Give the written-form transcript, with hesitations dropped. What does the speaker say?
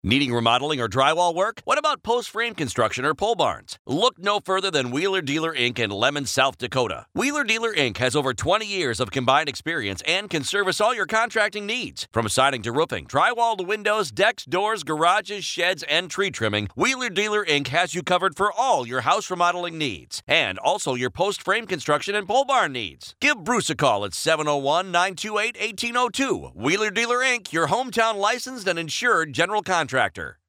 Needing remodeling or drywall work? What about post-frame construction or pole barns? Look no further than Wheeler Dealer Inc. in Lemon, South Dakota. Wheeler Dealer Inc. has over 20 years of combined experience and can service all your contracting needs. From siding to roofing, drywall to windows, decks, doors, garages, sheds, and tree trimming, Wheeler Dealer Inc. has you covered for all your house remodeling needs and also your post-frame construction and pole barn needs. Give Bruce a call at 701-928-1802. Wheeler Dealer Inc., your hometown licensed and insured general contractor.